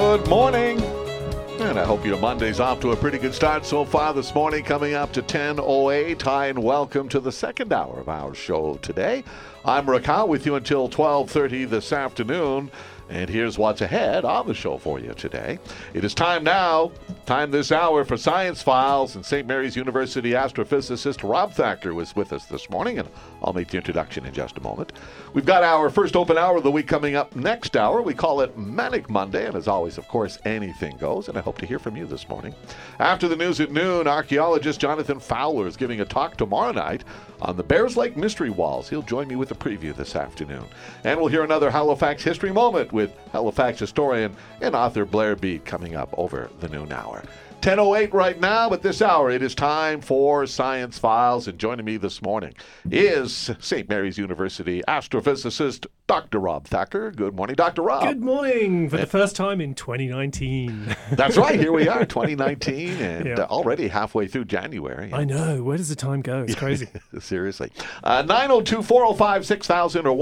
Good morning. And I hope your Monday's off to a pretty good start so far this morning, coming up to 10:08. Hi, and welcome to the second hour of our show today. I'm Rick Howe with you until 12:30 this afternoon. And here's what's ahead on the show for you today. It is time this hour for Science Files, and St. Mary's University astrophysicist Rob Thacker was with us this morning, and I'll make the introduction in just a moment. We've got our first open hour of the week coming up next hour. We call it Manic Monday, and as always, of course, anything goes, and I hope to hear from you this morning. After the news at noon, archaeologist Jonathan Fowler is giving a talk tomorrow night on the Bears Lake Mystery Walls. He'll join me with a preview this afternoon. And we'll hear another Halifax history moment with Halifax historian and author Blair Beat coming up over the noon hour. 10:08 right now, but this hour it is time for Science Files, and joining me this morning is St. Mary's University astrophysicist Dr. Rob Thacker. Good morning, Dr. Rob. Good morning, for the first time in 2019. That's right, here we are, 2019, and already halfway through January. I know, where does the time go? It's crazy. Seriously. 902-405-6000 or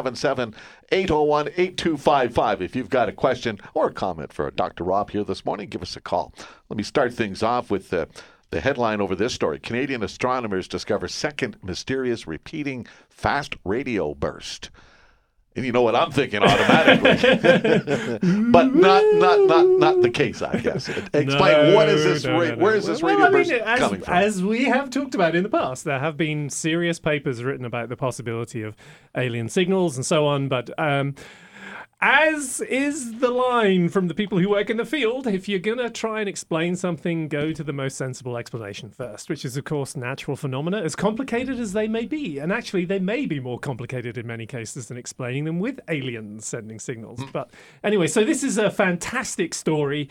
1-877-801-8255. If you've got a question or a comment for Dr. Rob here this morning, give us a call. Let me start things off with the headline over this story. Canadian astronomers discover second mysterious repeating fast radio burst. And you know what I'm thinking automatically. But not the case, I guess. Explain, what is this? Where is this radio burst coming from? As we have talked about in the past, there have been serious papers written about the possibility of alien signals and so on, but as is the line from the people who work in the field, if you're going to try and explain something, go to the most sensible explanation first, which is, of course, natural phenomena, as complicated as they may be. And actually, they may be more complicated in many cases than explaining them with aliens sending signals. But anyway, so this is a fantastic story.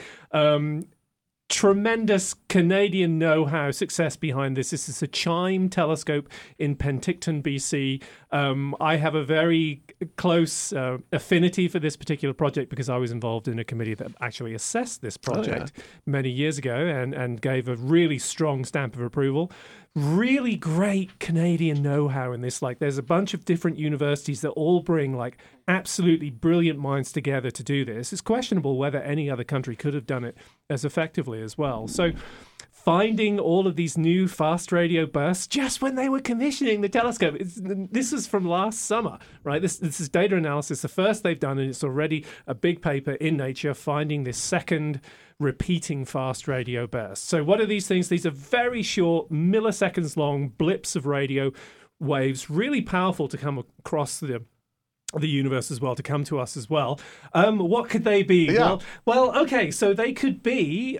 Tremendous Canadian know-how, success behind this. This is a CHIME telescope in Penticton, BC. I have a very close affinity for this particular project because I was involved in a committee that actually assessed this project many years ago and gave a really strong stamp of approval. Really great Canadian know-how in this. Like, there's a bunch of different universities that all bring like absolutely brilliant minds together to do this. It's questionable whether any other country could have done it as effectively as well. So finding all of these new fast radio bursts just when they were commissioning the telescope. This is from last summer, right? This is data analysis, the first they've done, and it's already a big paper in Nature finding this second repeating fast radio bursts. So what are these things? These are very short, milliseconds long blips of radio waves, really powerful to come across the universe as well, to come to us as well. What could they be? Yeah. Well, okay, so they could be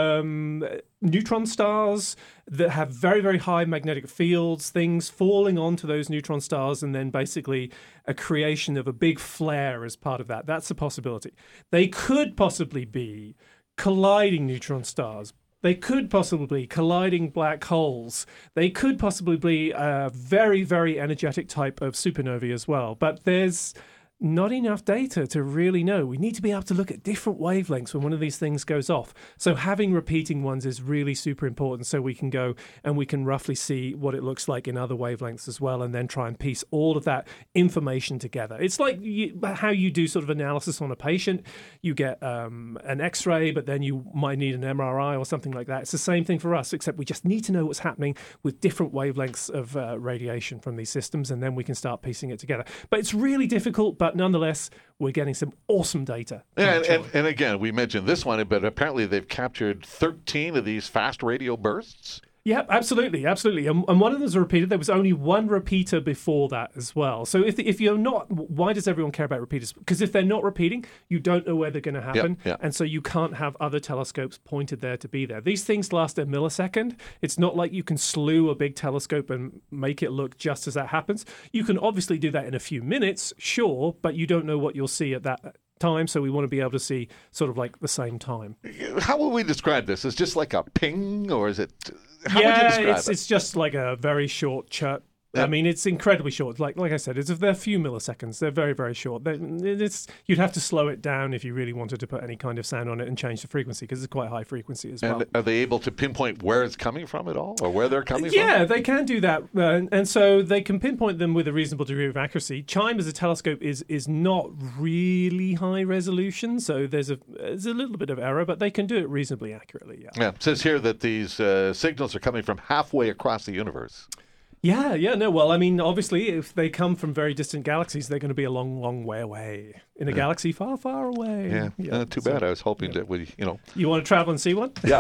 neutron stars that have very, very high magnetic fields, things falling onto those neutron stars, and then basically a creation of a big flare as part of that. That's a possibility. They could possibly be colliding neutron stars. They could possibly be colliding black holes. They could possibly be a very, very energetic type of supernovae as well. But there's not enough data to really know. We need to be able to look at different wavelengths when one of these things goes off. So having repeating ones is really super important, so we can go and we can roughly see what it looks like in other wavelengths as well, and then try and piece all of that information together. It's like how you do sort of analysis on a patient. You get an X-ray, but then you might need an MRI or something like that. It's the same thing for us, except we just need to know what's happening with different wavelengths of radiation from these systems, and then we can start piecing it together. But it's really difficult, but nonetheless, we're getting some awesome data. Yeah, and again, we mentioned this one, but apparently they've captured 13 of these fast radio bursts. Yeah, absolutely. And one of them is repeated. There was only one repeater before that as well. So if you're not, why does everyone care about repeaters? Because if they're not repeating, you don't know where they're going to happen. Yep. And so you can't have other telescopes pointed there to be there. These things last a millisecond. It's not like you can slew a big telescope and make it look just as that happens. You can obviously do that in a few minutes, sure, but you don't know what you'll see at that time, so we want to be able to see sort of like the same time. How will we describe this? Is just like a ping, or is it? How would you describe it? It's just like a very short chirp I mean, it's incredibly short. Like I said, they're a few milliseconds. They're very, very short. You'd have to slow it down if you really wanted to put any kind of sound on it and change the frequency, because it's quite high frequency as well. And are they able to pinpoint where it's coming from at all, or where they're coming from? Yeah, they can do that. And so they can pinpoint them with a reasonable degree of accuracy. CHIME as a telescope is not really high resolution, so there's a little bit of error, but they can do it reasonably accurately, Yeah, it says here that these signals are coming from halfway across the universe. Yeah, no, well, I mean, obviously, if they come from very distant galaxies, they're going to be a long, long way away. In a galaxy far, far away. Yeah, too bad. I was hoping that we, You want to travel and see one? Yeah,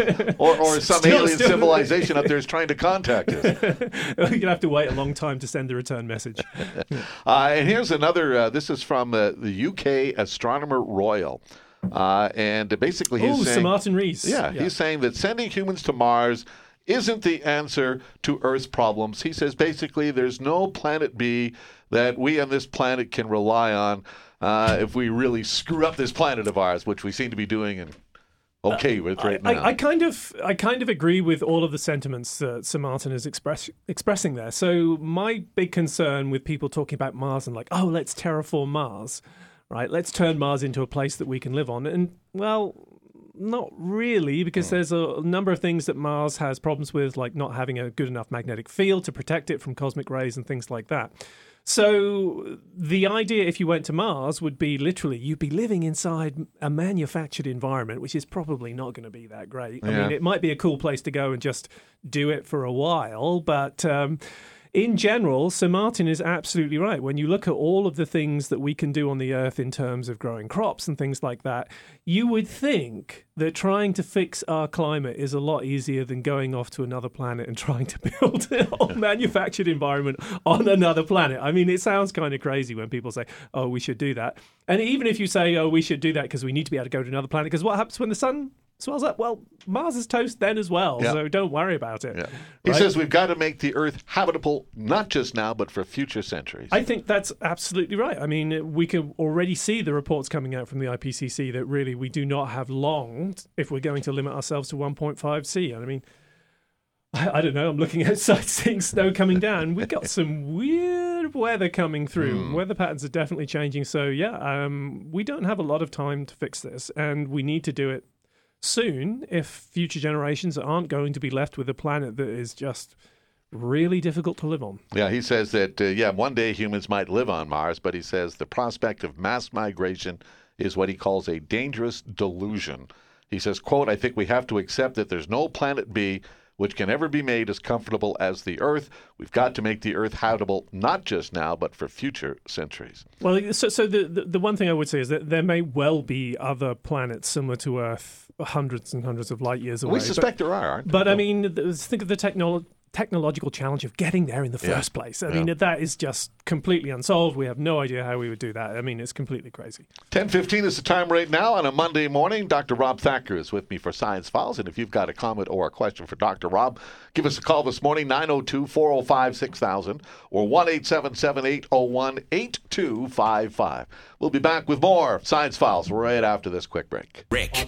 or some alien civilization up there is trying to contact us. You're going to have to wait a long time to send the return message. And here's another, this is from the UK Astronomer Royal. And basically he's saying... Sir Martin Rees. Yeah, he's saying that sending humans to Mars isn't the answer to Earth's problems. He says basically there's no planet B that we on this planet can rely on if we really screw up this planet of ours, which we seem to be doing and okay with right now. I kind of agree with all of the sentiments that Sir Martin is expressing there. So my big concern with people talking about Mars and let's terraform Mars, right? Let's turn Mars into a place that we can live on. And, well, not really, because there's a number of things that Mars has problems with, like not having a good enough magnetic field to protect it from cosmic rays and things like that. So the idea, if you went to Mars, would be literally you'd be living inside a manufactured environment, which is probably not going to be that great. I mean, it might be a cool place to go and just do it for a while, but... in general, Sir Martin is absolutely right. When you look at all of the things that we can do on the Earth in terms of growing crops and things like that, you would think that trying to fix our climate is a lot easier than going off to another planet and trying to build a manufactured environment on another planet. I mean, it sounds kind of crazy when people say, oh, we should do that. And even if you say, oh, we should do that because we need to be able to go to another planet, because what happens when the sun swells up? Well, Mars is toast then as well, so don't worry about it. Yeah. He says we've got to make the Earth habitable, not just now, but for future centuries. I think that's absolutely right. I mean, we can already see the reports coming out from the IPCC that really we do not have long if we're going to limit ourselves to 1.5 C. And I mean, I don't know, I'm looking outside seeing snow coming down. We've got some weird weather coming through. Weather patterns are definitely changing. So, we don't have a lot of time to fix this, and we need to do it soon if future generations aren't going to be left with a planet that is just really difficult to live on. Yeah, he says that, one day humans might live on Mars, but he says the prospect of mass migration is what he calls a dangerous delusion. He says, quote, I think we have to accept that there's no planet B which can ever be made as comfortable as the Earth. We've got to make the Earth habitable, not just now, but for future centuries. Well, so the one thing I would say is that there may well be other planets similar to Earth hundreds and hundreds of light years away. We suspect there are, aren't there? But, I mean, think of the technological challenge of getting there in the first place. I mean, that is just completely unsolved. We have no idea how we would do that. I mean, it's completely crazy. 10:15 is the time right now on a Monday morning. Dr. Rob Thacker is with me for Science Files, and if you've got a comment or a question for Dr. Rob, give us a call this morning, 902-405-6000 or 1-877-801-8255. We'll be back with more Science Files right after this quick break. Rick.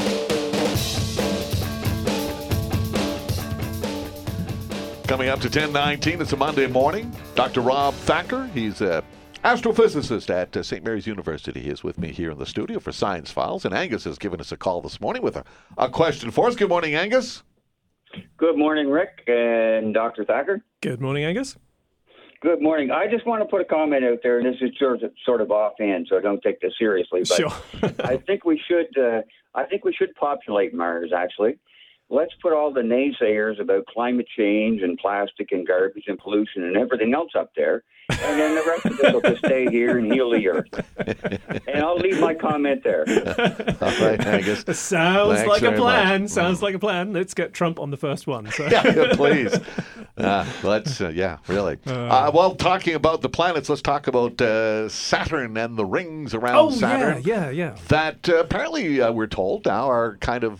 Coming up to 10:19, it's a Monday morning. Dr. Rob Thacker, he's an astrophysicist at St. Mary's University. He is with me here in the studio for Science Files, and Angus has given us a call this morning with a question for us. Good morning, Angus. Good morning, Rick and Dr. Thacker. Good morning, Angus. Good morning. I just want to put a comment out there, and this is sort of offhand, so don't take this seriously. But sure. I think we should populate Mars, actually. Let's put all the naysayers about climate change and plastic and garbage and pollution and everything else up there, and then the rest of us will just stay here and heal the Earth. And I'll leave my comment there. All right, Angus. Sounds like a plan. Sounds like a plan. Let's get Trump on the first one. So. Yeah, please. Really. Well, talking about the planets, let's talk about Saturn and the rings around Saturn. Yeah. That apparently, we're told now, are kind of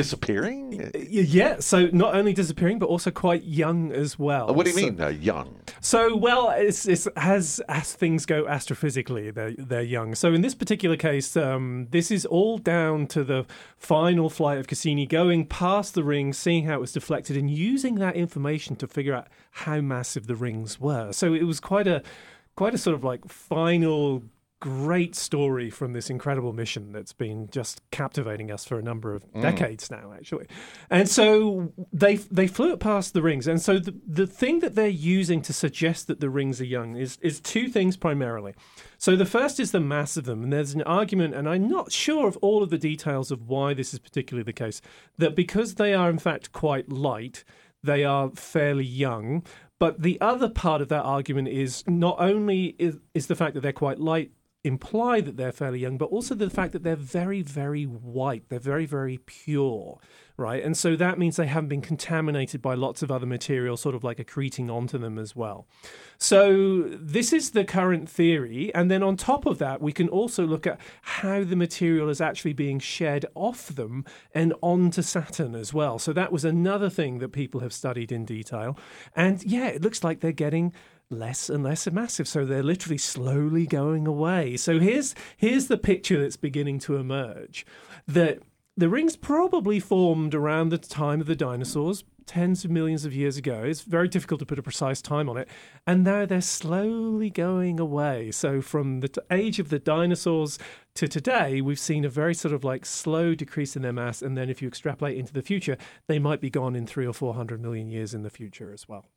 disappearing? Yeah, so not only disappearing, but also quite young as well. What do you mean, young? So, well, it's as things go astrophysically, they're young. So in this particular case, this is all down to the final flight of Cassini going past the ring, seeing how it was deflected, and using that information to figure out how massive the rings were. So it was quite a sort of like final great story from this incredible mission that's been just captivating us for a number of decades now, actually. And so they flew it past the rings. And so the thing that they're using to suggest that the rings are young is two things primarily. So the first is the mass of them. And there's an argument, and I'm not sure of all of the details of why this is particularly the case, that because they are in fact quite light, they are fairly young. But the other part of that argument is not only is the fact that they're quite light imply that they're fairly young, but also the fact that they're very, very white. They're very, very pure, right? And so that means they haven't been contaminated by lots of other material sort of like accreting onto them as well. So this is the current theory. And then on top of that, we can also look at how the material is actually being shed off them and onto Saturn as well. So that was another thing that people have studied in detail. And yeah, it looks like they're getting less and less massive, so they're literally slowly going away. So here's the picture that's beginning to emerge, that the rings probably formed around the time of the dinosaurs, tens of millions of years ago. It's very difficult to put a precise time on it, and now they're slowly going away. So from the age of the dinosaurs to today, we've seen a very sort of like slow decrease in their mass, and then if you extrapolate into the future, they might be gone in 300 or 400 million years in the future as well.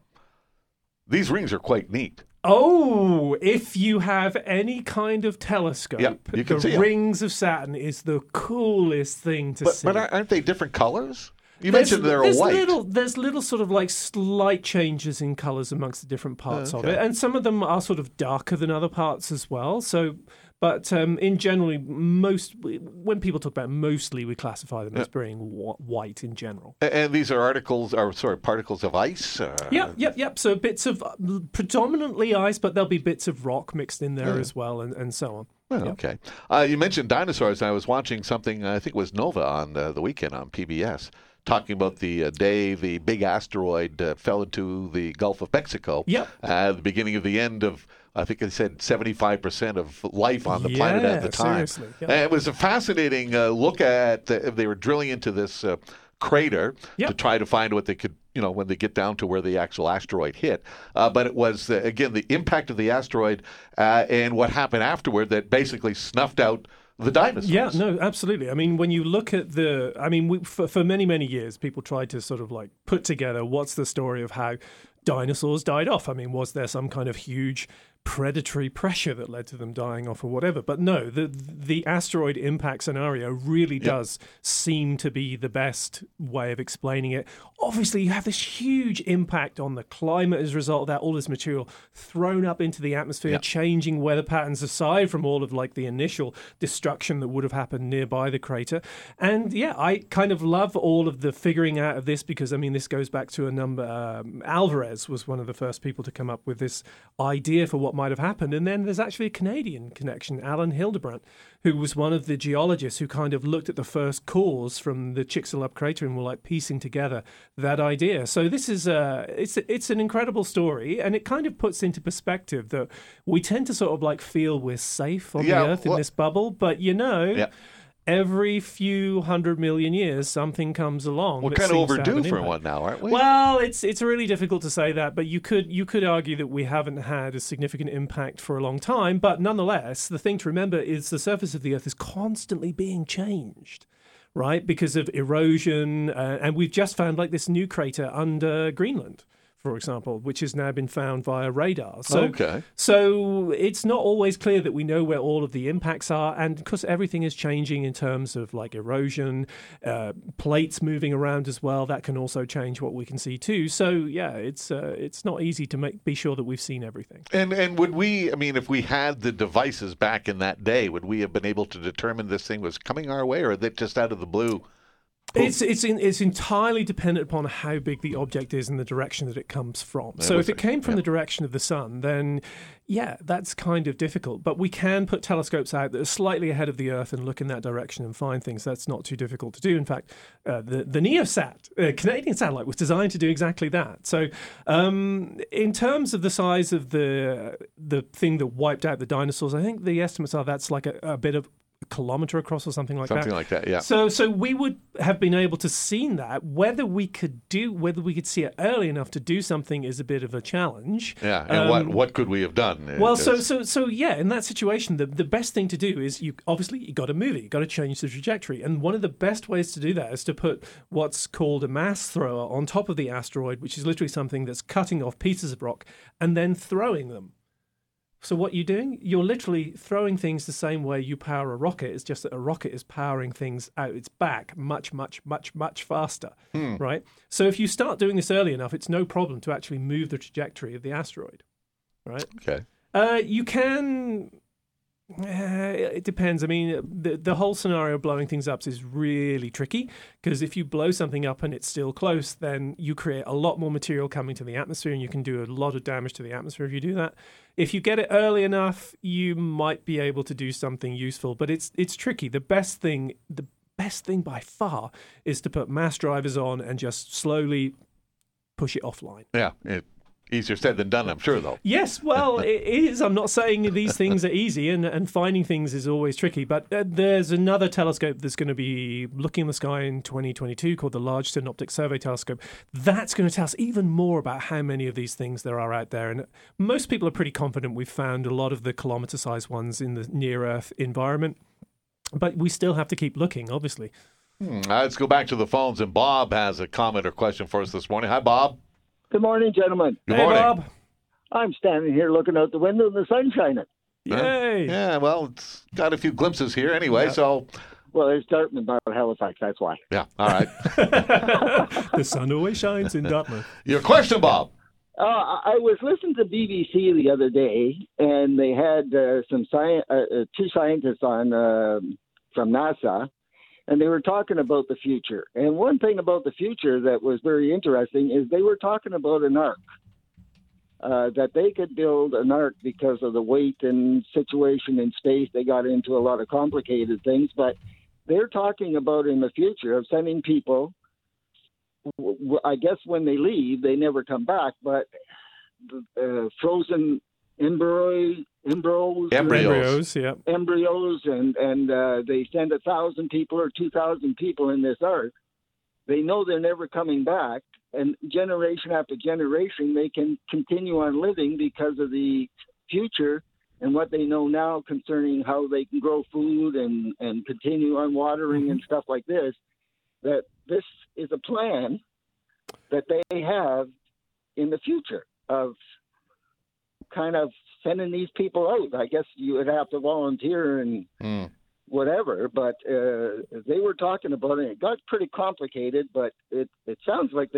These rings are quite neat. Oh, if you have any kind of telescope, you can see the rings of Saturn is the coolest thing to see. But aren't they different colors? You mentioned they're white. There's little sort of like slight changes in colors amongst the different parts of it. And some of them are sort of darker than other parts as well. So, but in generally, when people talk about mostly, we classify them as being white in general. And these are particles of ice? Yep. So bits of predominantly ice, but there'll be bits of rock mixed in there as well, and so on. Well, okay. You mentioned dinosaurs. I was watching something, I think it was Nova on the weekend on PBS, talking about the day the big asteroid fell into the Gulf of Mexico. The beginning of the end of, I think they said 75% of life on the planet at the time. Seriously. And it was a fascinating look at, they were drilling into this crater to try to find what they could, when they get down to where the actual asteroid hit. But it was, again, the impact of the asteroid and what happened afterward that basically snuffed out the dinosaurs. Yeah, no, absolutely. I mean, when you look at for many, many years, people tried to sort of like put together what's the story of how dinosaurs died off. I mean, was there some kind of huge predatory pressure that led to them dying off or whatever? But no, the asteroid impact scenario really does seem to be the best way of explaining it. Obviously, you have this huge impact on the climate as a result of that, all this material thrown up into the atmosphere, changing weather patterns aside from all of like the initial destruction that would have happened nearby the crater. And yeah, I kind of love all of the figuring out of this because, I mean, this goes back to a number. Alvarez was one of the first people to come up with this idea for what might have happened. And then there's actually a Canadian connection, Alan Hildebrandt, who was one of the geologists who kind of looked at the first cores from the Chicxulub crater and were like piecing together that idea. So this is it's an incredible story, and it kind of puts into perspective that we tend to sort of like feel we're safe on the Earth in this bubble, but every few 100 million years, something comes along. We're kind of overdue for one now, aren't we? Well, it's really difficult to say that, but you could argue that we haven't had a significant impact for a long time. But nonetheless, the thing to remember is the surface of the Earth is constantly being changed, right? Because of erosion, and we've just found like this new crater under Greenland, for example, which has now been found via radar. So it's not always clear that we know where all of the impacts are, and because everything is changing in terms of like erosion, plates moving around as well, that can also change what we can see too. So yeah, it's not easy to be sure that we've seen everything. And would we, I mean, if we had the devices back in that day, would we have been able to determine this thing was coming our way, or that just out of the blue? It's entirely dependent upon how big the object is and the direction that it comes from. So if it came from the direction of the sun, then yeah, that's kind of difficult. But we can put telescopes out that are slightly ahead of the Earth and look in that direction and find things. That's not too difficult to do. In fact, the NEOSat, Canadian satellite, was designed to do exactly that. So in terms of the size of the thing that wiped out the dinosaurs, I think the estimates are that's like a bit of kilometre across or something like that. Something like that, yeah. So we would have been able to see that. Whether we could see it early enough to do something is a bit of a challenge. Yeah, and what could we have done? Well, so yeah, in that situation, the best thing to do is you got to move it. You got to change the trajectory, and one of the best ways to do that is to put what's called a mass thrower on top of the asteroid, which is literally something that's cutting off pieces of rock and then throwing them. So what you're doing, you're literally throwing things the same way you power a rocket. It's just that a rocket is powering things out its back much, much, much, much faster, right? So if you start doing this early enough, it's no problem to actually move the trajectory of the asteroid, right? Okay. You can... it depends. I mean, the whole scenario of blowing things up is really tricky because if you blow something up and it's still close, then you create a lot more material coming to the atmosphere and you can do a lot of damage to the atmosphere if you do that. If you get it early enough, you might be able to do something useful, but it's tricky. The best thing by far is to put mass drivers on and just slowly push it offline. Yeah. Easier said than done, I'm sure, though. Yes, well, it is. I'm not saying these things are easy, and finding things is always tricky. But there's another telescope that's going to be looking in the sky in 2022 called the Large Synoptic Survey Telescope. That's going to tell us even more about how many of these things there are out there. And most people are pretty confident we've found a lot of the kilometre-sized ones in the near-Earth environment. But we still have to keep looking, obviously. Let's go back to the phones, and Bob has a comment or question for us this morning. Hi, Bob. Good morning, gentlemen. Good morning. Bob. I'm standing here looking out the window and the sun's shining. Yay! Yeah, well, it's got a few glimpses here anyway, so... Well, it's Dartmouth, not Halifax, that's why. Yeah, all right. The sun always shines in Dartmouth. Your question, Bob. I was listening to BBC the other day, and they had two scientists on from NASA, and they were talking about the future. And one thing about the future that was very interesting is they were talking about an ark, that they could build an ark because of the weight and situation in space. They got into a lot of complicated things, but they're talking about in the future of sending people, I guess when they leave, they never come back, but frozen embryos, Yeah. embryos, and they send 1,000 people or 2,000 people in this ark. They know they're never coming back, and generation after generation, they can continue on living because of the future and what they know now concerning how they can grow food and continue on watering and stuff like this. That this is a plan that they have in the future of kind of sending these people out. I guess you would have to volunteer and whatever, but they were talking about it. It got pretty complicated, but it sounds like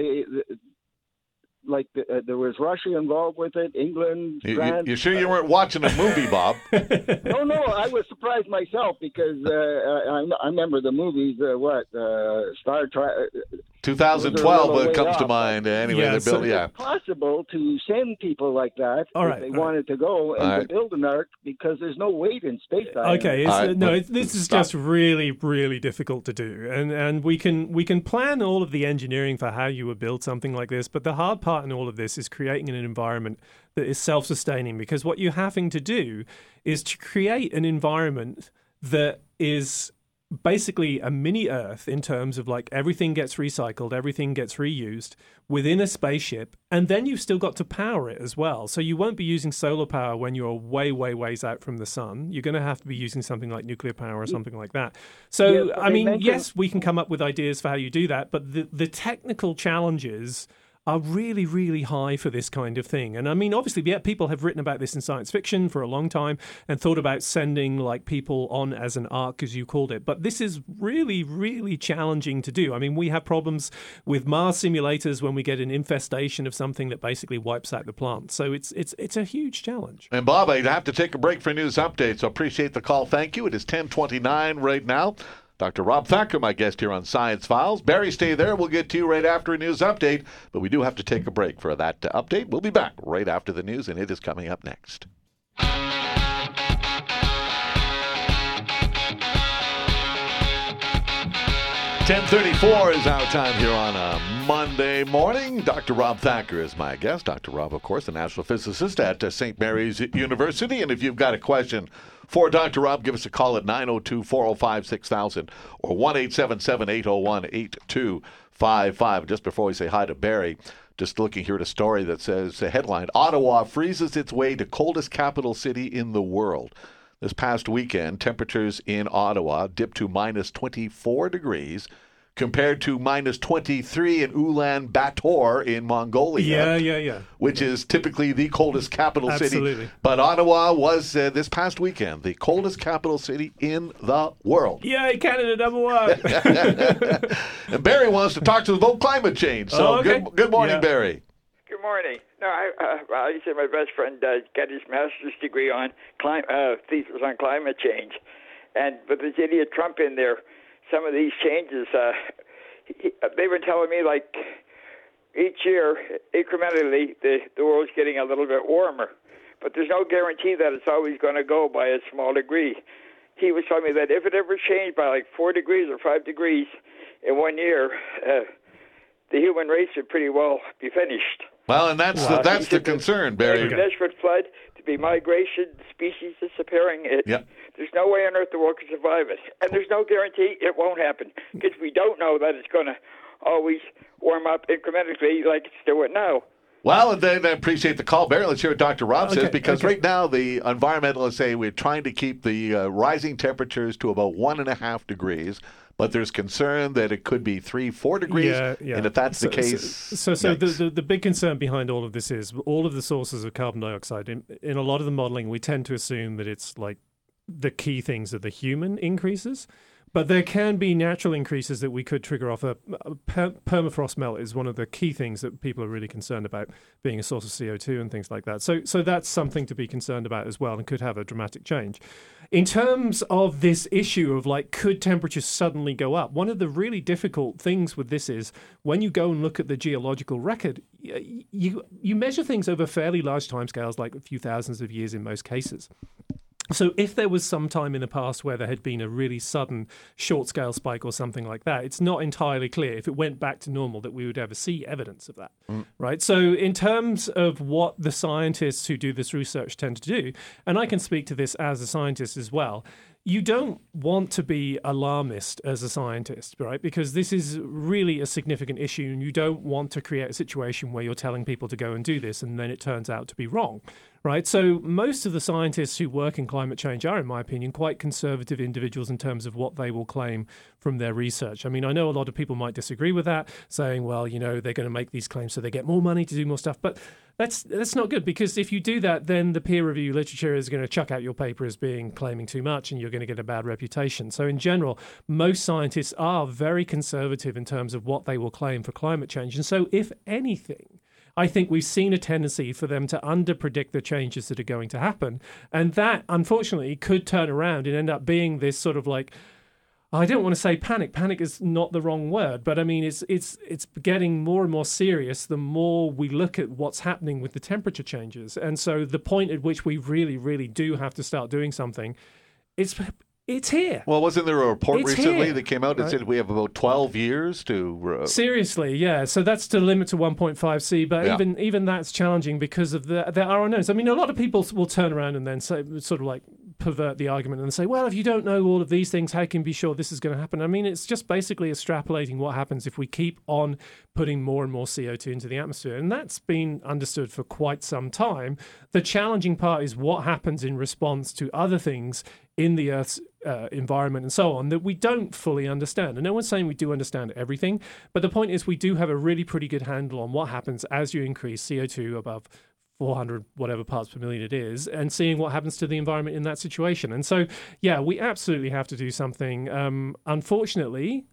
there was Russia involved with it, England, France. You sure you weren't watching a movie, Bob? No, I was surprised myself because I remember the movies, Star Trek. 2012 comes to mind. Anyway, Yeah, they built, It's possible to send people like that if they wanted to go and to build an ark because there's no weight in space. Okay, this is just really, really difficult to do, and we can plan all of the engineering for how you would build something like this, but the hard part in all of this is creating an environment that is self-sustaining, because what you're having to do is to create an environment that is basically a mini Earth in terms of like everything gets recycled, everything gets reused within a spaceship, and then you've still got to power it as well. So you won't be using solar power when you're way, way, ways out from the sun. You're going to have to be using something like nuclear power or something like that. So, yes, I mean, yes, we can come up with ideas for how you do that, but the technical challenges are really, really high for this kind of thing. And I mean, obviously, yeah, people have written about this in science fiction for a long time and thought about sending like people on as an ark, as you called it. But this is really, really challenging to do. I mean, we have problems with Mars simulators when we get an infestation of something that basically wipes out the plant. So it's a huge challenge. And Bob, I have to take a break for news updates, so appreciate the call. Thank you. It is 10:29 right now. Dr. Rob Thacker, my guest here on Science Files. Barry, stay there. We'll get to you right after a news update, but we do have to take a break for that update. We'll be back right after the news, and it is coming up next. 10:34 is our time here on a Monday morning. Dr. Rob Thacker is my guest. Dr. Rob, of course, the national physicist at St. Mary's University. And if you've got a question for Dr. Rob, give us a call at 902-405-6000 or 1-877-801-8255. Just before we say hi to Barry, just looking here at a story that says, a headline, Ottawa freezes its way to coldest capital city in the world. This past weekend, temperatures in Ottawa dipped to minus 24 degrees compared to minus 23 in Ulaanbaatar in Mongolia. Yeah. Which is typically the coldest capital Absolutely. city. But Ottawa was, this past weekend, the coldest capital city in the world. Yay, Canada #1. And Barry wants to talk to us about climate change. So okay. good morning, Yeah. Barry. Good morning. No, I said my best friend got his master's degree on thesis on climate change, and with this idiot Trump in there, some of these changes, they've been telling me like each year, incrementally, the world's getting a little bit warmer, but there's no guarantee that it's always going to go by a small degree. He was telling me that if it ever changed by like 4 degrees or 5 degrees in 1 year, the human race would pretty well be finished. Well, and that's the concern, Barry. There's a desperate flood, to be migration, species disappearing. There's no way on earth the world can survive it. And there's no guarantee it won't happen, because we don't know that it's going to always warm up incrementally like it's doing now. Well, and then I appreciate the call, Barry. Let's hear what Dr. Rob says, because right now the environmentalists say we're trying to keep the rising temperatures to about 1.5 degrees. But there's concern that it could be 3-4 degrees, and if that's the case... So the big concern behind all of this is all of the sources of carbon dioxide. In a lot of the modeling, we tend to assume that it's like the key things are the human increases. But there can be natural increases that we could trigger off. Permafrost melt is one of the key things that people are really concerned about, being a source of CO2 and things like that. So that's something to be concerned about as well, and could have a dramatic change. In terms of this issue of like, could temperatures suddenly go up? One of the really difficult things with this is when you go and look at the geological record, you measure things over fairly large timescales, like a few thousands of years in most cases. So if there was some time in the past where there had been a really sudden short-scale spike or something like that, it's not entirely clear if it went back to normal that we would ever see evidence of that, right? So in terms of what the scientists who do this research tend to do, and I can speak to this as a scientist as well, you don't want to be alarmist as a scientist, right? Because this is really a significant issue, and you don't want to create a situation where you're telling people to go and do this and then it turns out to be wrong, right? So most of the scientists who work in climate change are, in my opinion, quite conservative individuals in terms of what they will claim from their research. I mean, I know a lot of people might disagree with that, saying, well, you know, they're going to make these claims so they get more money to do more stuff. But that's not good, because if you do that, then the peer review literature is going to chuck out your paper as claiming too much, and you're going to get a bad reputation. So in general, most scientists are very conservative in terms of what they will claim for climate change. And so if anything, I think we've seen a tendency for them to underpredict the changes that are going to happen. And that, unfortunately, could turn around and end up being this sort of like, I don't want to say panic. Panic is not the wrong word, but I mean, it's getting more and more serious the more we look at what's happening with the temperature changes. And so the point at which we really, really do have to start doing something, it's here. Well, wasn't there a report recently that came out that said we have about 12 years to... Seriously, yeah. So that's to limit to 1.5 C, but even that's challenging because of there are unknowns. I mean, a lot of people will turn around and then say, sort of like pervert the argument and say, well, if you don't know all of these things, how can you be sure this is going to happen? I mean, it's just basically extrapolating what happens if we keep on putting more and more CO2 into the atmosphere. And that's been understood for quite some time. The challenging part is what happens in response to other things in the Earth's environment and so on that we don't fully understand. And no one's saying we do understand everything, but the point is we do have a really pretty good handle on what happens as you increase CO2 above 400 whatever parts per million it is, and seeing what happens to the environment in that situation. And so, yeah, we absolutely have to do something. Unfortunately,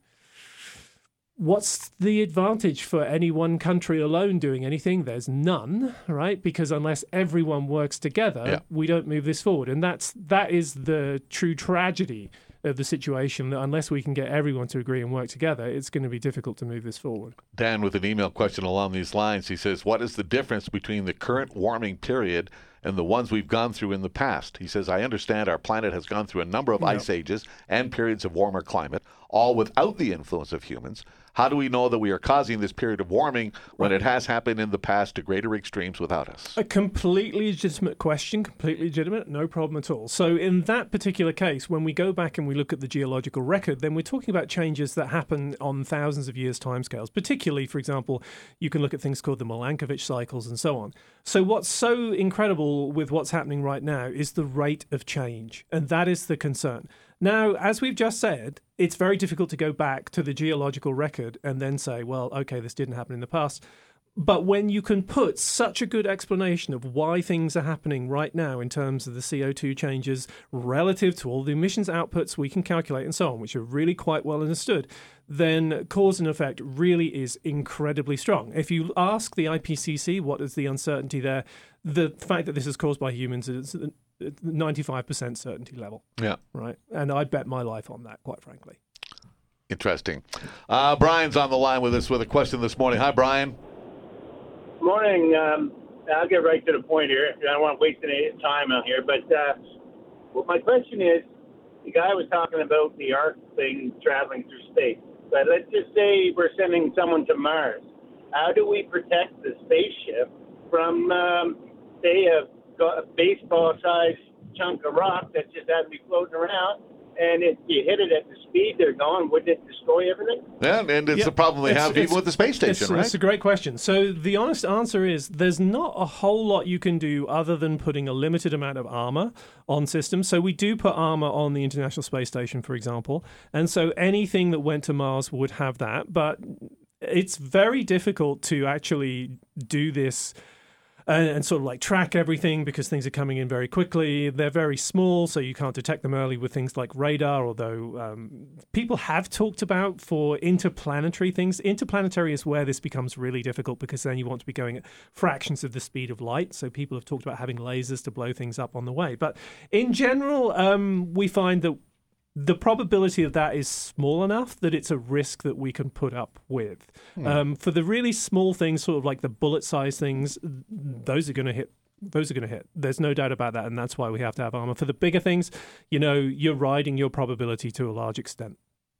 what's the advantage for any one country alone doing anything? There's none, right? Because unless everyone works together, we don't move this forward. And that is the true tragedy of the situation that unless we can get everyone to agree and work together, it's going to be difficult to move this forward. Dan with an email question along these lines. He says, what is the difference between the current warming period and the ones we've gone through in the past? He says, I understand our planet has gone through a number of ice ages and periods of warmer climate, all without the influence of humans. How do we know that we are causing this period of warming when it has happened in the past to greater extremes without us? A completely legitimate question, completely legitimate, no problem at all. So in that particular case, when we go back and we look at the geological record, then we're talking about changes that happen on thousands of years timescales. Particularly, for example, you can look at things called the Milankovitch cycles and so on. So what's so incredible with what's happening right now is the rate of change, and that is the concern. Now, as we've just said, it's very difficult to go back to the geological record and then say, well, okay, this didn't happen in the past. But when you can put such a good explanation of why things are happening right now in terms of the CO2 changes relative to all the emissions outputs we can calculate and so on, which are really quite well understood, then cause and effect really is incredibly strong. If you ask the IPCC what is the uncertainty there, the fact that this is caused by humans is 95% certainty level. Yeah. Right. And I'd bet my life on that, quite frankly. Interesting. Brian's on the line with us with a question this morning. Hi, Brian. Morning. I'll get right to the point here. I don't want to waste any time out here. But well, my question is, the guy was talking about the Ark thing traveling through space. But let's just say we're sending someone to Mars. How do we protect the spaceship from, say, a baseball-sized chunk of rock that just has to be floating around? And if you hit it at the speed they're going, wouldn't it destroy everything? Yeah, and it's the problem they have even with the space station, right? It's a great question. So the honest answer is there's not a whole lot you can do other than putting a limited amount of armor on systems. So we do put armor on the International Space Station, for example. And so anything that went to Mars would have that. But it's very difficult to actually do this and sort of like track everything because things are coming in very quickly. They're very small, so you can't detect them early with things like radar, although people have talked about for interplanetary things. Interplanetary is where this becomes really difficult because then you want to be going at fractions of the speed of light. So people have talked about having lasers to blow things up on the way. But in general, we find that the probability of that is small enough that it's a risk that we can put up with. For the really small things, sort of like the bullet-sized things, those are going to hit. There's no doubt about that, and that's why we have to have armor. For the bigger things, you're riding your probability to a large extent.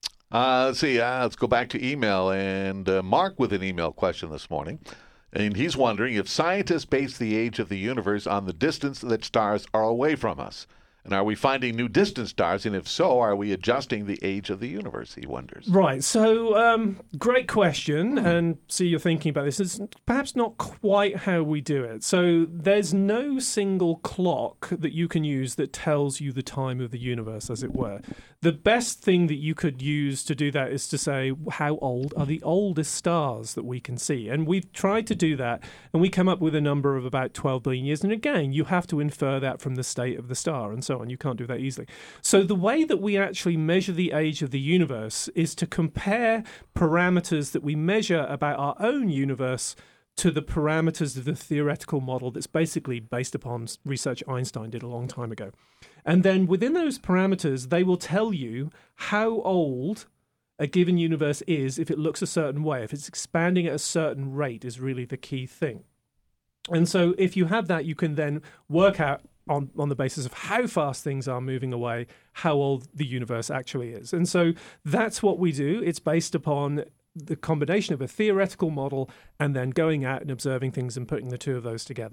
Let's go back to email, and Mark with an email question this morning. And he's wondering if scientists base the age of the universe on the distance that stars are away from us. And are we finding new distant stars? And if so, are we adjusting the age of the universe, he wonders. Right. So, great question. And so you're thinking about this. It's perhaps not quite how we do it. So there's no single clock that you can use that tells you the time of the universe, as it were. The best thing that you could use to do that is to say, how old are the oldest stars that we can see? And we've tried to do that, and we come up with a number of about 12 billion years. And again, you have to infer that from the state of the star and so on. You can't do that easily. So the way that we actually measure the age of the universe is to compare parameters that we measure about our own universe to the parameters of the theoretical model that's basically based upon research Einstein did a long time ago. And then within those parameters, they will tell you how old a given universe is if it looks a certain way. If it's expanding at a certain rate is really the key thing. And so if you have that, you can then work out on the basis of how fast things are moving away, how old the universe actually is. And so that's what we do. It's based upon the combination of a theoretical model and then going out and observing things and putting the two of those together.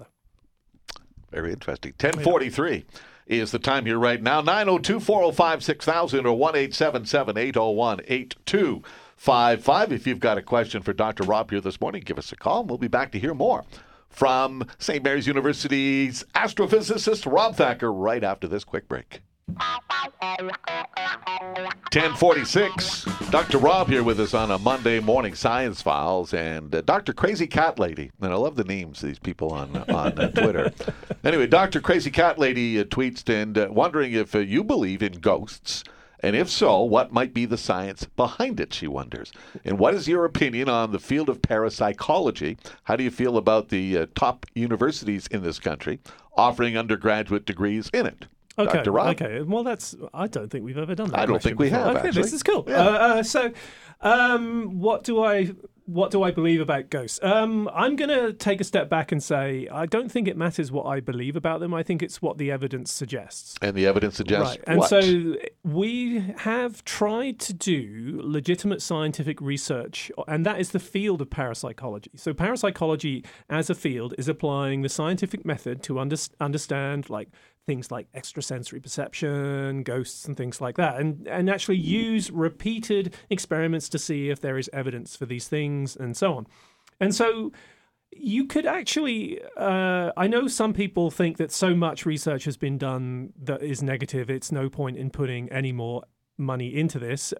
Very interesting. 10:43 is the time here right now. 902-405-6000 or 1-877-801-8255. If you've got a question for Dr. Rob here this morning, give us a call and we'll be back to hear more from St. Mary's University's astrophysicist Rob Thacker right after this quick break. 10:46. Dr. Rob here with us on a Monday morning Science Files, and Dr. Crazy Cat Lady. And I love the names of these people on Twitter. Anyway, Dr. Crazy Cat Lady tweets and wondering if you believe in ghosts. And if so, what might be the science behind it, she wonders. And what is your opinion on the field of parapsychology? How do you feel about the top universities in this country offering undergraduate degrees in it? Okay, Dr. Rob. okay. Well, I don't think we've ever done that. I don't think we have, Okay, actually. this is cool. Yeah. What do I believe about ghosts? I'm going to take a step back and say I don't think it matters what I believe about them. I think it's what the evidence suggests. And the evidence suggests Right. And what? so we have tried to do legitimate scientific research, and that is the field of parapsychology. So parapsychology as a field is applying the scientific method to understand like things like extrasensory perception, ghosts, and things like that, and actually use repeated experiments to see if there is evidence for these things and so on. And so you could actually, I know some people think that so much research has been done that is negative, it's no point in putting any more money into this.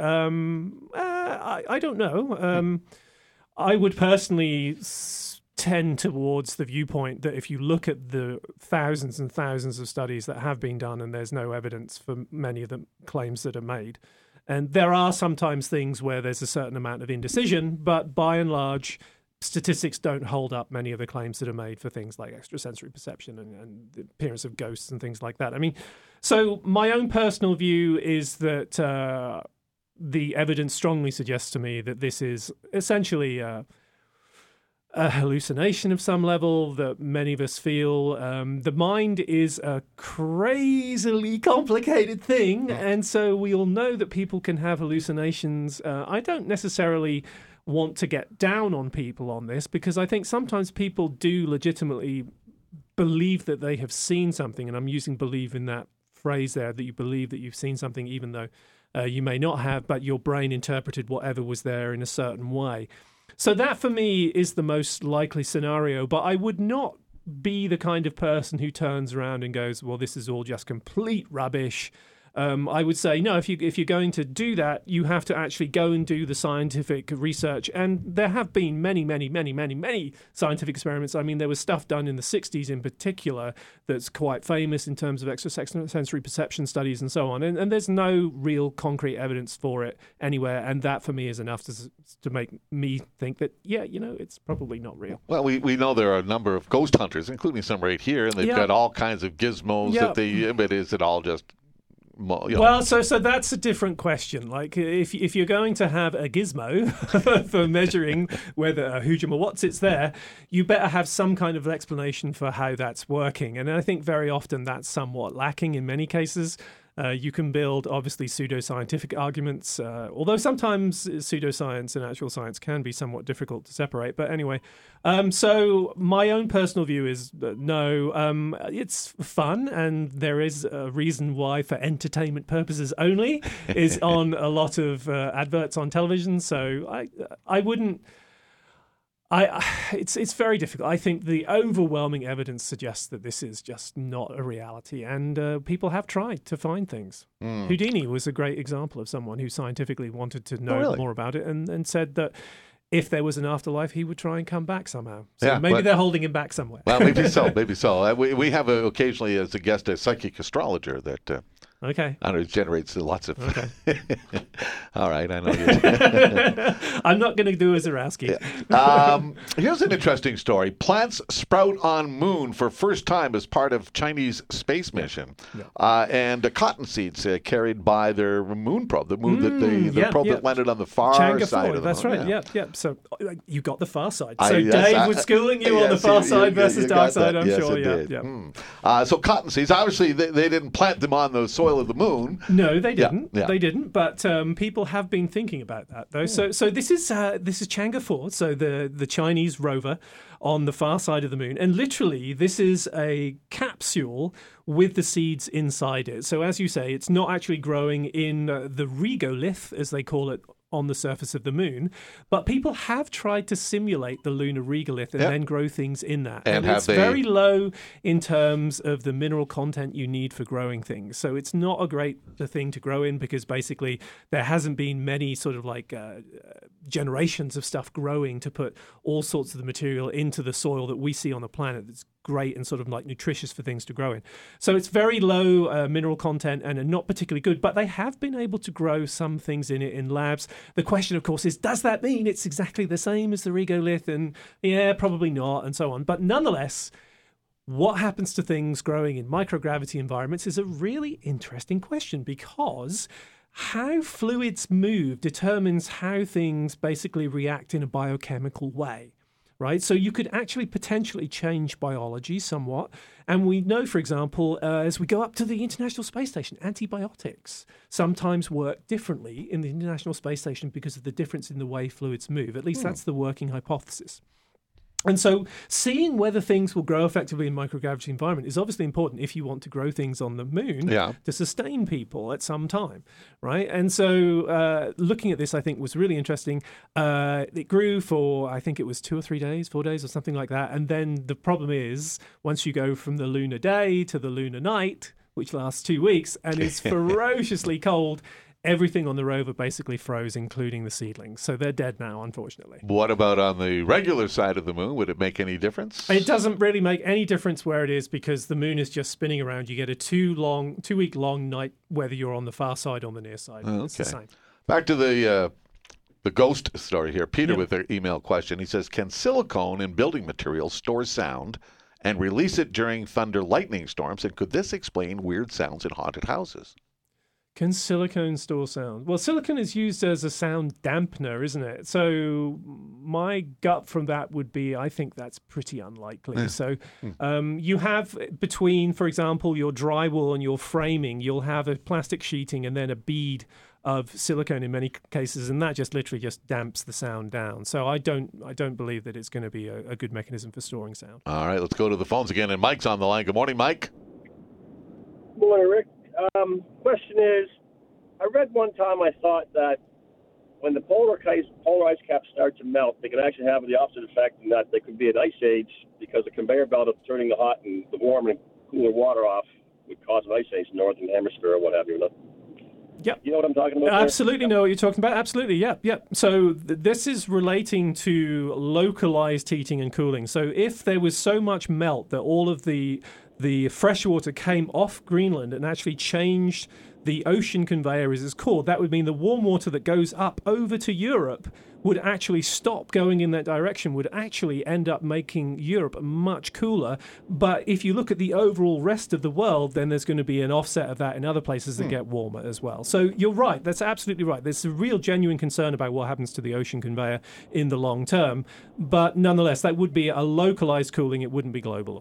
I don't know. I would personally tend towards the viewpoint that if you look at the thousands and thousands of studies that have been done and there's no evidence for many of the claims that are made, and there are sometimes things where there's a certain amount of indecision, but by and large, statistics don't hold up many of the claims that are made for things like extrasensory perception and the appearance of ghosts and things like that. I mean, so my own personal view is that the evidence strongly suggests to me that this is essentially a hallucination of some level that many of us feel. The mind is a crazily complicated thing, and so we all know that people can have hallucinations. I don't necessarily want to get down on people on this, because I think sometimes people do legitimately believe that they have seen something, and I'm using believe in that phrase there, that you believe that you've seen something even though you may not have, but your brain interpreted whatever was there in a certain way. So that for me is the most likely scenario, but I would not be the kind of person who turns around and goes, well, this is all just complete rubbish. I would say, no, if you're going to do that, you have to actually go and do the scientific research. And there have been many, many, many, many, many scientific experiments. I mean, there was stuff done in the 60s in particular that's quite famous in terms of extrasensory perception studies and so on. And there's no real concrete evidence for it anywhere. And that, for me, is enough to make me think that, yeah, it's probably not real. Well, we know there are a number of ghost hunters, including some right here, and they've got all kinds of gizmos that they, but is it all just... Well, so that's a different question. Like, if you're going to have a gizmo for measuring whether a Hujima-Watsit's there, you better have some kind of explanation for how that's working. And I think very often that's somewhat lacking in many cases. You can build, obviously, pseudoscientific arguments, although sometimes pseudoscience and actual science can be somewhat difficult to separate. But anyway, so my own personal view is no, it's fun, and there is a reason why, for entertainment purposes only, is on a lot of adverts on television. So I wouldn't... It's very difficult. I think the overwhelming evidence suggests that this is just not a reality, and people have tried to find things. Houdini was a great example of someone who scientifically wanted to know more about it, and said that if there was an afterlife, he would try and come back somehow. So maybe they're holding him back somewhere. Well, maybe so. Maybe so. We have occasionally as a guest a psychic astrologer that... Okay. I know it generates lots of... Okay. All right, I know you. I'm not going to do a Zarowski. Here's an interesting story. Plants sprout on moon for first time as part of Chinese space mission. Yeah. And cotton seeds carried by their moon probe, the moon the probe that landed on the far Chang'e side of the That's moon. right, yeah. So you got the far side. So Dave was schooling you on the far side versus dark side, I'm sure. Yeah. So cotton seeds, obviously they didn't plant them on the soil of the moon. No, they didn't. Yeah. They didn't. But people have been thinking about that, though. So this is Chang'e 4, so the Chinese rover on the far side of the moon, and literally this is a capsule with the seeds inside it. So as you say, it's not actually growing in the regolith, as they call it, on the surface of the moon, but people have tried to simulate the lunar regolith and then grow things in that. And it's very low in terms of the mineral content you need for growing things. So it's not a great thing to grow in, because basically there hasn't been many sort of like generations of stuff growing to put all sorts of the material into the soil that we see on the planet that's great and sort of like nutritious for things to grow in. So it's very low mineral content and not particularly good, but they have been able to grow some things in it in labs. The question, of course, is, does that mean it's exactly the same as the regolith? And yeah, probably not, and so on. But nonetheless, what happens to things growing in microgravity environments is a really interesting question, because how fluids move determines how things basically react in a biochemical way. Right, so you could actually potentially change biology somewhat. And we know, for example, as we go up to the International Space Station, antibiotics sometimes work differently in the International Space Station because of the difference in the way fluids move. At least that's the working hypothesis. And so seeing whether things will grow effectively in microgravity environment is obviously important if you want to grow things on the moon to sustain people at some time, right? And so looking at this, I think, was really interesting. It grew for, I think it was 2 or 3 days, 4 days or something like that. And then the problem is, once you go from the lunar day to the lunar night, which lasts 2 weeks and is ferociously cold, everything on the rover basically froze, including the seedlings. So they're dead now, unfortunately. What about on the regular side of the moon? Would it make any difference? It doesn't really make any difference where it is, because the moon is just spinning around. You get a 2 week long night, whether you're on the far side or the near side. Okay. It's the same. Back to the ghost story here. Peter with their email question. He says, can silicone in building materials store sound and release it during thunder lightning storms? And could this explain weird sounds in haunted houses? Can silicone store sound? Well, silicone is used as a sound dampener, isn't it? So my gut from that would be, I think that's pretty unlikely. So you have between, for example, your drywall and your framing, you'll have a plastic sheeting and then a bead of silicone in many cases, and that just literally just damps the sound down. So I don't believe that it's going to be a good mechanism for storing sound. All right, let's go to the phones again, and Mike's on the line. Good morning, Mike. Good morning, Rick. Question is, I read one time, I thought that when the polar ice caps start to melt, they can actually have the opposite effect, in that there could be an ice age, because the conveyor belt of turning the hot and the warm and cooler water off would cause an ice age in the northern hemisphere or what have you. Yep. You know what I'm talking about? Absolutely know what you're talking about. Absolutely, yep. So this is relating to localized heating and cooling. So if there was so much melt that all of the fresh water came off Greenland and actually changed the ocean conveyor, as it's called, that would mean the warm water that goes up over to Europe would actually stop going in that direction, would actually end up making Europe much cooler. But if you look at the overall rest of the world, then there's going to be an offset of that in other places that get warmer as well. So you're right. That's absolutely right. There's a real genuine concern about what happens to the ocean conveyor in the long term. But nonetheless, that would be a localized cooling. It wouldn't be global.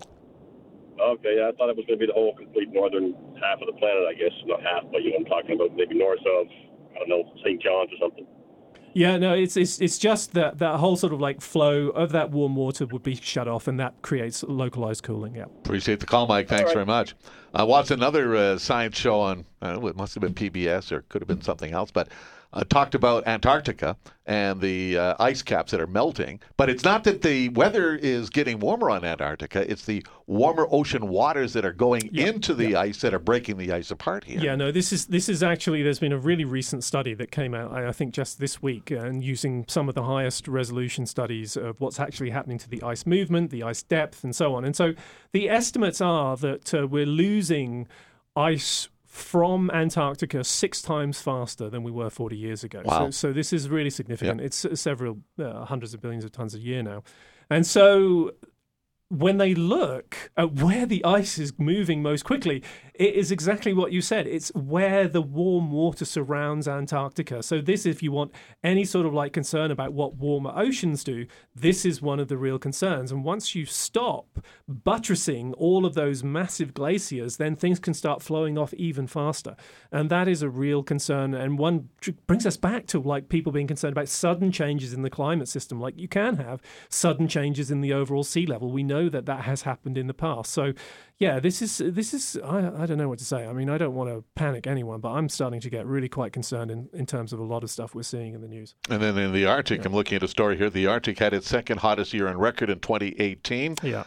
Okay, yeah, I thought it was going to be the whole complete northern half of the planet, I guess. Not half, but you know what I'm talking about, maybe north of, I don't know, St. John's or something. Yeah, no, it's just that whole sort of like flow of that warm water would be shut off, and that creates localized cooling, yeah. Appreciate the call, Mike. Thanks very much. I watched another science show on, I don't know, it must have been PBS or could have been something else, but talked about Antarctica and the ice caps that are melting. But it's not that the weather is getting warmer on Antarctica. It's the warmer ocean waters that are going into the ice that are breaking the ice apart here. Yeah, no, this is actually, there's been a really recent study that came out, I think just this week, and using some of the highest resolution studies of what's actually happening to the ice movement, the ice depth, and so on. And so the estimates are that we're losing ice from Antarctica 6 times faster than we were 40 years ago. Wow. So this is really significant. It's several hundreds of billions of tons a year now. And so when they look at where the ice is moving most quickly, it is exactly what you said. It's where the warm water surrounds Antarctica. So this, if you want any sort of like concern about what warmer oceans do, this is one of the real concerns. And once you stop buttressing all of those massive glaciers, then things can start flowing off even faster. And that is a real concern. And one brings us back to like people being concerned about sudden changes in the climate system. Like you can have sudden changes in the overall sea level. We know that has happened in the past. So yeah, this is I don't know what to say. I mean, I don't want to panic anyone, but I'm starting to get really quite concerned in terms of a lot of stuff we're seeing in the news. And then in the Arctic, I'm looking at a story here. The Arctic had its second hottest year on record in 2018. Yeah.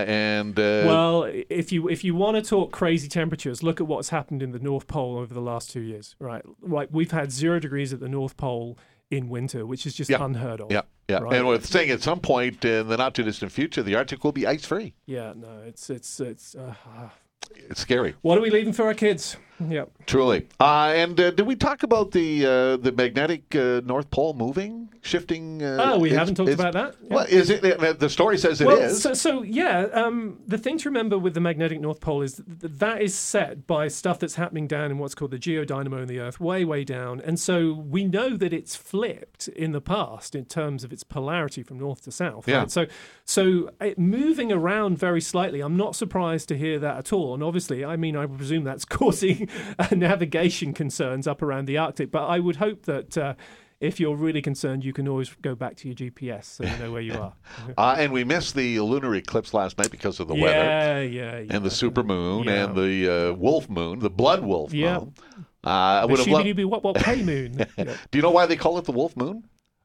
Well, if you want to talk crazy temperatures, look at what's happened in the North Pole over the last 2 years. Right, like we've had 0 degrees at the North Pole in winter, which is just unheard of. Yeah. Right? And we're saying at some point in the not too distant future, the Arctic will be ice free. Yeah, no, it's It's scary. What are we leaving for our kids? Yep. Truly. And did we talk about the magnetic North Pole moving, shifting? We haven't talked about that. Yeah. Well, is it? The story says it is. The thing to remember with the magnetic North Pole is that is set by stuff that's happening down in what's called the geodynamo in the Earth, way, way down. And so we know that it's flipped in the past in terms of its polarity from north to south. Yeah. Right? So it moving around very slightly, I'm not surprised to hear that at all. And obviously, I presume that's causing navigation concerns up around the Arctic. But I would hope that if you're really concerned, you can always go back to your GPS so you know where you are. And we missed the lunar eclipse last night because of the weather. Yeah. And the supermoon and the wolf moon, the blood wolf moon. What pay moon? Do you know why they call it the wolf moon?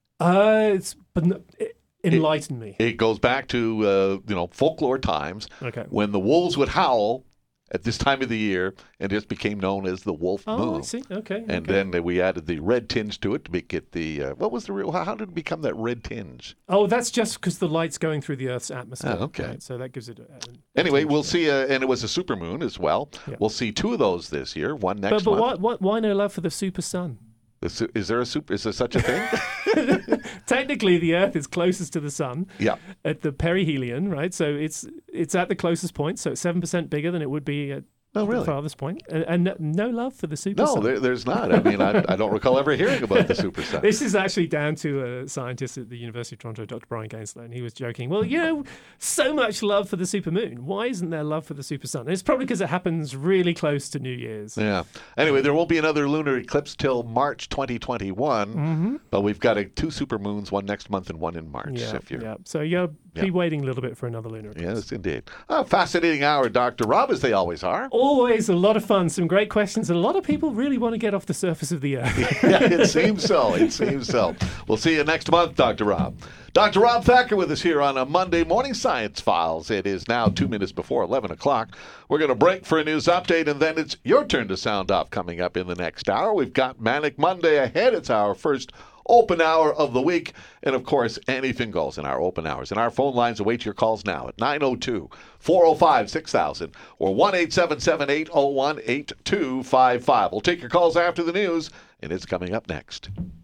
Enlighten me. It goes back to folklore times when the wolves would howl at this time of the year, and it became known as the wolf moon. Oh, I see. Okay. And then we added the red tinge to it to make it the what was the real? How did it become that red tinge? Oh, that's just because the light's going through the Earth's atmosphere. Oh, okay. Right? So that gives it. Anyway, we'll see, and it was a supermoon as well. Yeah. We'll see 2 of those this year. One next month. But why no love for the super sun? Is there such a thing? Technically, the Earth is closest to the sun. Yeah. At the perihelion, right? So it's at the closest point. So it's 7% bigger than it would be at the farthest point. And no love for the super sun. No, there's not. I don't recall ever hearing about the super sun. This is actually down to a scientist at the University of Toronto, Dr. Brian Gainslow, and he was joking. Well, so much love for the supermoon. Why isn't there love for the super sun? And it's probably because it happens really close to New Year's. Yeah. Anyway, there won't be another lunar eclipse till March 2021, but we've got 2 supermoons, one next month and one in March. So you'll be waiting a little bit for another lunar eclipse. Yes, indeed. Fascinating hour, Dr. Rob, as they always are. Always a lot of fun, some great questions, and a lot of people really want to get off the surface of the Earth. Yeah, it seems so. We'll see you next month, Dr. Rob. Dr. Rob Thacker with us here on a Monday Morning Science Files. It is now 2 minutes before 11 o'clock. We're going to break for a news update, and then it's your turn to sound off coming up in the next hour. We've got Manic Monday ahead. It's our first open hour of the week. And, of course, anything goes in our open hours. And our phone lines await your calls now at 902-405-6000 or 1-877-801-8255. We'll take your calls after the news, and it's coming up next.